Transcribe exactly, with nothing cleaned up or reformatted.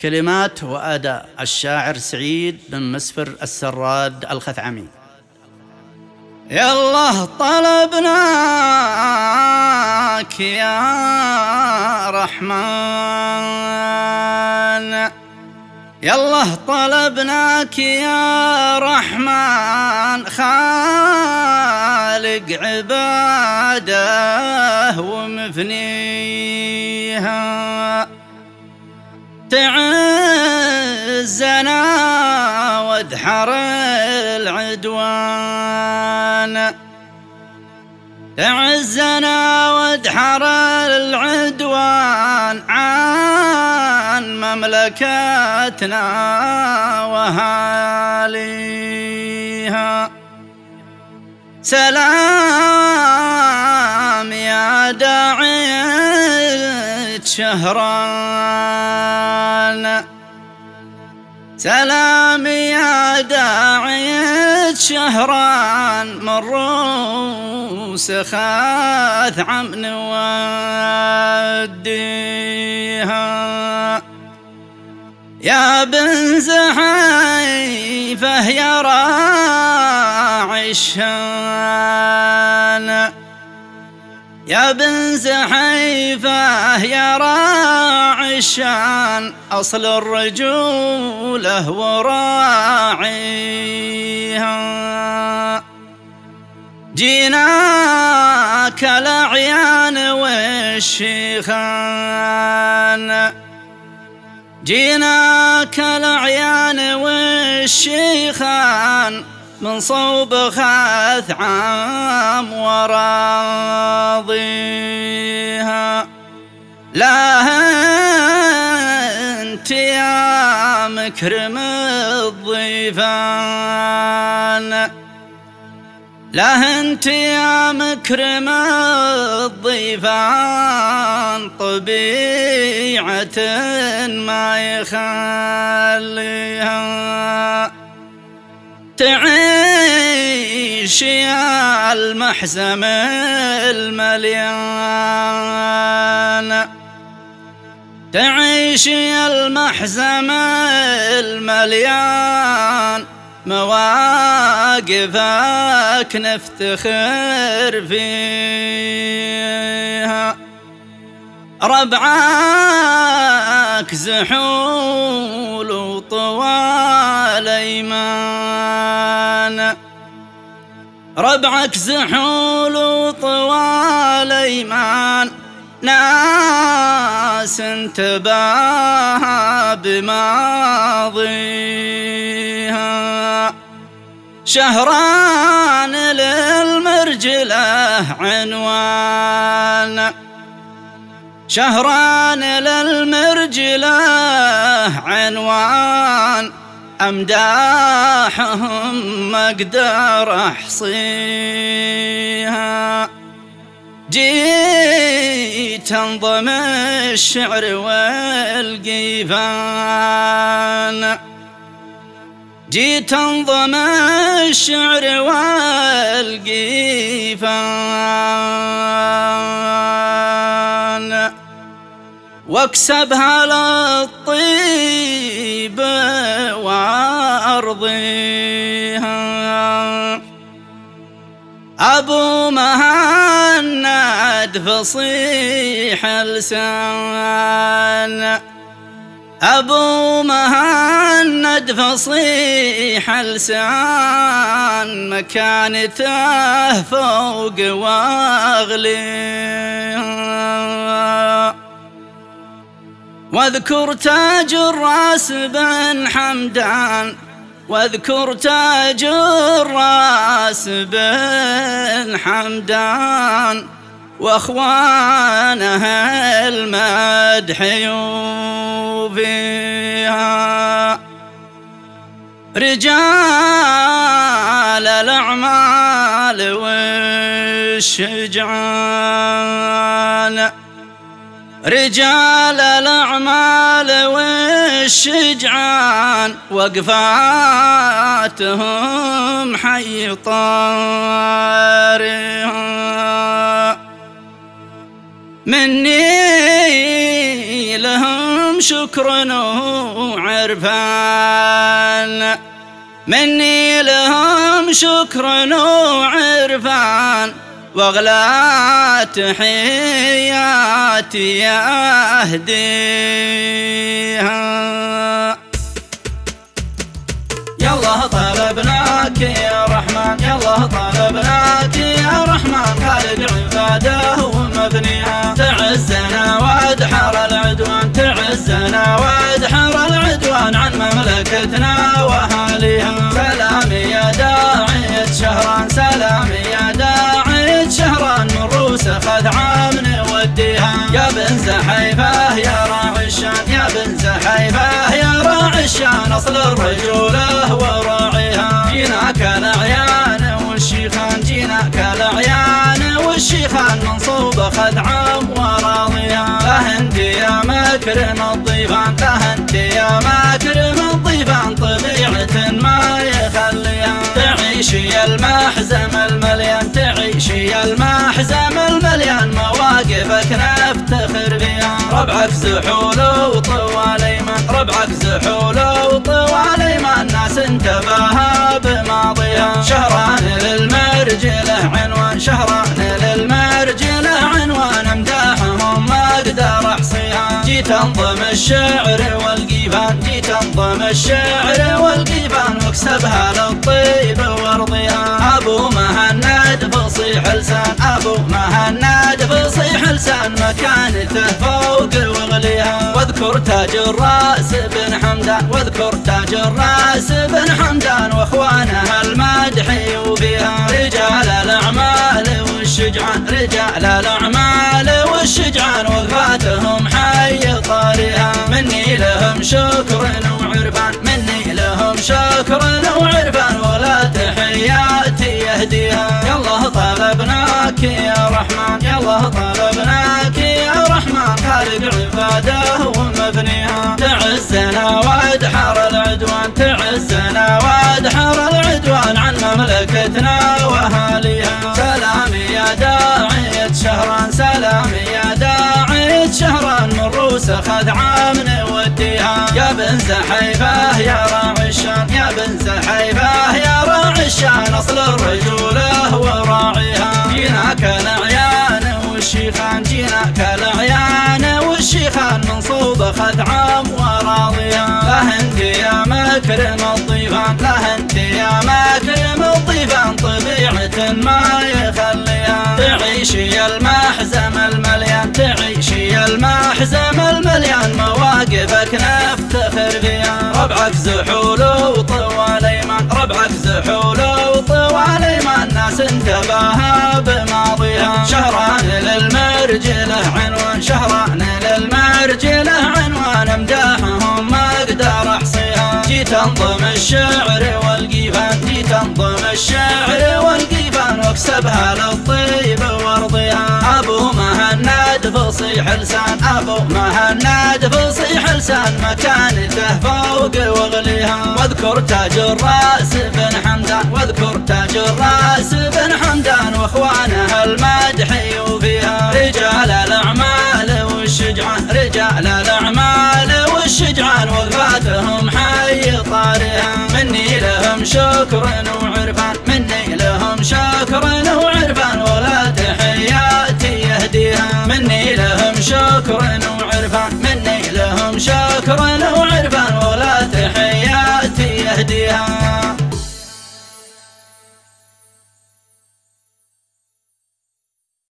كلمات وأداء الشاعر سعيد بن مسفر السراد الخثعمي. يا الله طلبناك يا رحمن، يا الله طلبناك يا رحمن، خالق عباده ومفنيها، تعزنا وادحر العدوان، تعزنا وادحر العدوان عن مملكتنا وهاليها. سلام يا داعية شهران، سلام يا داعية شهران، من روس خثعم نوديها. يا بن زحيفة يا راعي الشان، يا بن زحيفة يا راعي الشان، أصل الرجولة وراعيها. جيناك الأعيان والشيخان، جيناك الأعيان والشيخان، من صوب خثعم وراضيها. لا انت يا مكرم الضيفان، لا انت يا مكرم الضيفان، طبيعة ما يخليها. تعيش يا المحزم المليان، تعيش يا المحزم المليان، مواقفك نفتخر فيها. ربعك زحول وطوال ايمان، ربعك زحول وطوال ايمان، ناس انتباه بماضيها. شهران للمرجله عنوان، شهران للمرجله عنوان، أمداحهم ما أقدر أحصيها. جيت أنظم الشعر والقيفان، جيت أنظم الشعر والقيفان، واكسبها للطيب وارضيها. ابو مهند فصيح لسان، ابو مهند فصيح لسان، مكانته فوق واغليها. واذكر تاج الراس بن حمدان، واذكر تاج الراس بن حمدان، واخوانه المدح يوفيها. رجال الاعمال والشجعان، رجال الأعمال والشجعان، وقفاتهم حي طارها. مني لهم شكر وعرفان، مني لهم شكر وعرفان، واغلى تحياتي اهديها. يالله طلبناك يا رحمن، يالله طلبناك يا رحمن، خالق عباده ومبنيها. تعزنا وادحر العدوان، تعزنا وادحر العدوان عن مملكتنا واهاليها. سلام يا داعية شهران، سلام يا داعية شهران، من روس اخذ عام نوديها. يا بن زحيفه يا راعي الشان، يا بن زحيفه يا راعي الشان، اصل الرجوله وراعيها. جيناك الاعيان والشيخان، جيناك الاعيان والشيخان، منصوب اخذ عام وراضيها. له انت يا مكرم الضيفان، له انت يا مكرم الضيفان، طبيعة ما يخليها. تعيشي يا المحزم المليان، تعيشي يا المحزم المليان، مواقفك نفتخر بها. ربعك زحول وطوال ايمان، ربعك زحول وطوال ايمان، ناس انتباها بماضيها. شهران للمرجله عنوان، شهران للمرجله عنوان، امداحهم ما اقدر احصيها. جيت انظم الشعر والقيفان، جيت انظم الشعر والقيفان، واكسبها للطيب وارضيها. ابو مهند فصيح لسان، ابو مهند فصيح لسان، مكانته فوق وغليها. واذكر تاج الراس بن حمدان، واذكر تاج الراس بن حمدان، واخوانها المدح يوفيها. رجال الاعمال والشجعان، رجال الاعمال والشجعان، وقفاتهم حي طاريها. مني لهم شكر وعرفان، مني لهم شكر وعرفان، ولا تحياتي يهديها. يالله طلبناك يا رحمن، يالله طلبناك يا رحمن، خالق عباده ومبنيها. تعزنا وادحر العدوان، تعزنا وادحر العدوان عن مملكتنا واهاليها. سلام يا داعية شهران، سلام يا داعية شهران، من روس اخذ عام نوديها. يا بن زحيفه يا راعي الشان، يا بن زحيفه يا راعي الشان، اصل الرجوله وراعيها. جيناك الاعيان والشيخان، جيناك الاعيان والشيخان، منصوب اخذ عام وراضيها. له انت يا مكرم الضيفان، له انت يا مكرم الضيفان، طبيعة ما يخليها. تعيشي يا المحزم المليان، تعيشي يا المحزم المليان، مواقفك نفتخر بها. ربعك زحول وطوال ايمان، ربعك زحول وطوال ايمان، ناس انتباها بماضيها. شهران للمرجله عنوان، شهران للمرجله عنوان، امداحهم ما اقدر احصيها. جيت انظم الشعر والقيفان، جيت انظم الشعر والقيفان، واكسبها للطيب وارضيها. ابو مهند فصيح لسان، ابو مهند فصيح لسان، مكانته فوق وغليها. واذكر تاج الراس بن حمدان، واذكر تاج الراس بن حمدان، واخوانها المدح يوفيها. رجال الاعمال والشجعان، رجال الاعمال والشجعان، وقفاتهم حي طاريها. مني لهم شكر وعرفان، مني لهم شكر وعرفان، ولا تحياتي يهديها. مني لهم شكر وعرفان، مني لهم شكر وعرفان، ولا تحياتي يهديها.